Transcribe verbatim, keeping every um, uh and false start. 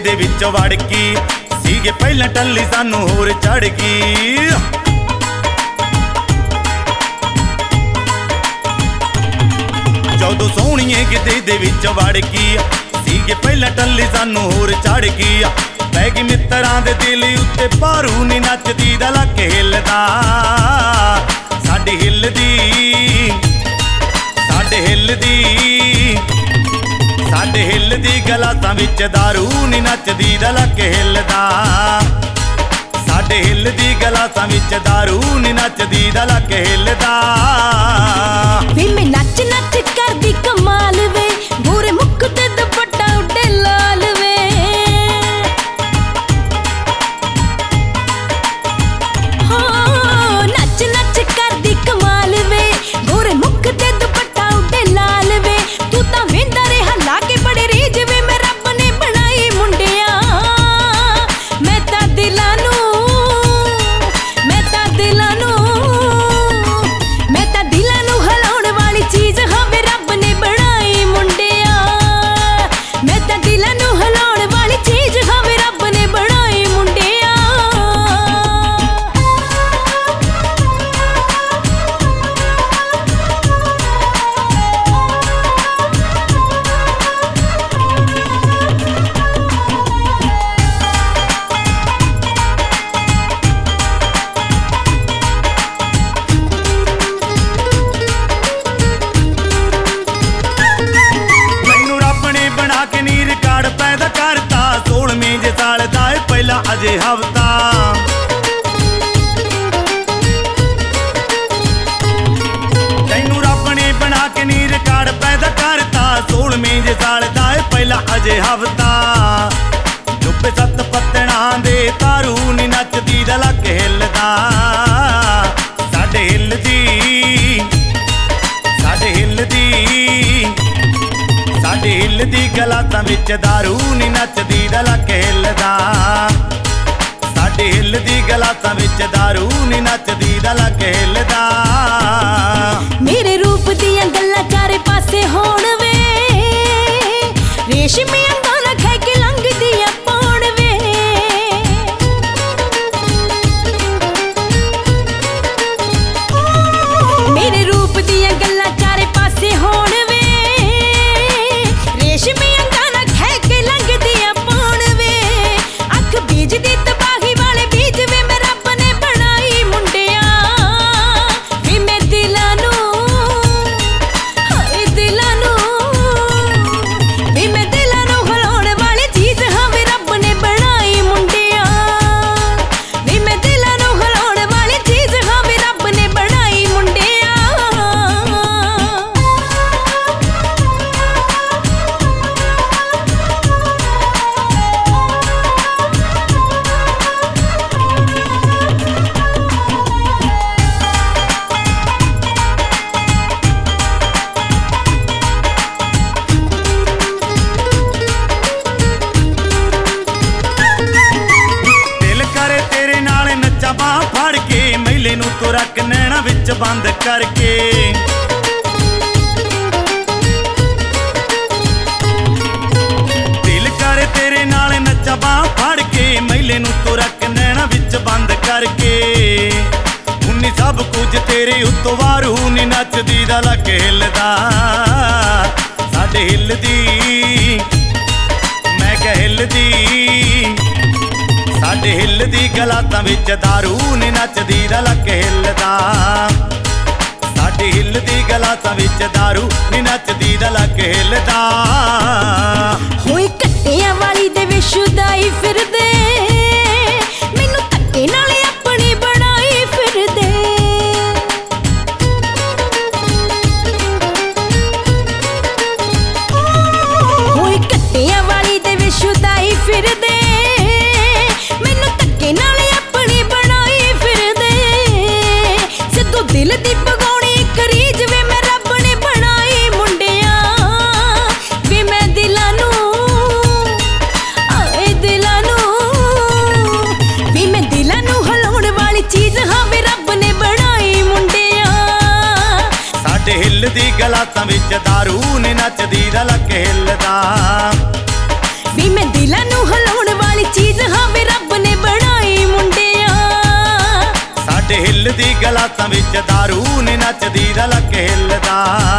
दे विच वड़ गई सीगे पहला टल्ली सानू होर चढ़ गई। जदों सोहणीए गिद्धे दे विच वड़ गई सीगे पहला टल्ली सानू होर चढ़ गई। पै गई मित्रां दे दिल उत्ते भारू नी नचदी दा लक हिलदा साडी हिलदी साडे हिलदी साडे हिलदी गलासां विच दारू नी नचदी दा लक हिलदा साडे हिलदी गलासां विच दारू नी नचदी दा लक हिलदा। वे मैं नच नच करदी कमाल वे गोरे मुख ते दुपट्टा उड्डे लाल वे। हाँ नच नच करदी कमाल वे गोरे मुख ते दुपट्टा उड्डे लाल वे। तू तां वेंदा रहा लाके बड़े रीज वे मैं रब ने बनाई मुंडिया। मैं तां दिलां नूं मैं तां दिलां नूं मैं तां दिलां नूं हिलाउण वाली चीज हाँ वे रब ने बनाई मुंडिया। मैं तां दिलां नूं हिलाउण वाली चीज हाँ वे रब ने बनाई मुंडिया। मैनू रब ने बना के नी रिकार्ड पैदा करता सोलहवें जे साल दा ए पहला अजे हफ्ता। तैनू रब ने बना के नी रिकार्ड पैदा करता सोलहवें जे साल दा ए पहला अजे हफ्ता। चुप्पे सत्त पत्तणा दे तारू नी नचदी दा लक हिलदा साडे हिलदी साडे हिलदी साडे हिलदी गलासां विच दारू नी नचदी दा लक हिलदा साडे हिलदी गलासां विच दारू नी नचदी दा लक हिलदा। मेरे रूप दियां गल्लां चारे पासे होण वे रेशमी अंगां नाल खै के लंघदियां पौण वे। मेरे रूप दियां गल्लां चारे पासे होण वे रेशमी अंगां नाल खै के लंघदियां पौण वे। अख बीज दी तबाही वाले बीज वे मैं रब ने बनाई मुंडिया। वे मैं दिलां नूं हाय दिलां नूं वे मैं दिलां नूं हिलाउण वाली चीज हाँ वे रब ने बनाई मुंडिया। वे मैं दिलां नूं हिलाउण वाली चीज हाँ वे रब ने बनाई मुंडिया। दिल करे तेरे नाल नच्चा बांह फड़ के मैले नू तो रख नैना विच बंद करके। दिल करे तेरे नाल नच्चा बांह फड़ के मैले नू तो रख नैना विच बंद करके। उन्नी सब कुछ तेरे उत्तों वारू नी नचदी दा लक हिलदा साडे हिलदी मैं कह हिलदी साडे हिलदी गलासां विच दारू नी नचदी दा लक हिलदा साडे हिलदी गलासां विच दारू नी नचदी दा लक हिलदा। होए कट्टियां वाली दे वे शुदाई फिरदे मैनू धक्के नाल अपनी बनाई फिरदे। होए कट्टियां वाली दे वे शुदाई फिरदे मैनू धक्के नाल अपनी बनाई फिरदे। सिद्धू दिल दी पगौणी इक रीज वे मैं रब ने बनाई मुंडिया। वे मैं दिलां नूं आए दिलां नूं वे मैं दिलां नूं हिलाउण वाली चीज हाँ वे रब ने बनाई मुंडिया। साडे हिलदी गलासां विच दारू नी नचदी दा लक हिलदा वे मैं दिलां नूं हिलाउण ਮਿਲਦੀ ਗਲਾਸਾਂ ਵਿੱਚ ਦਾਰੂ ਨੇ ਨੱਚਦੀ ਦਾ ਲੱਕ ਹਿੱਲਦਾ।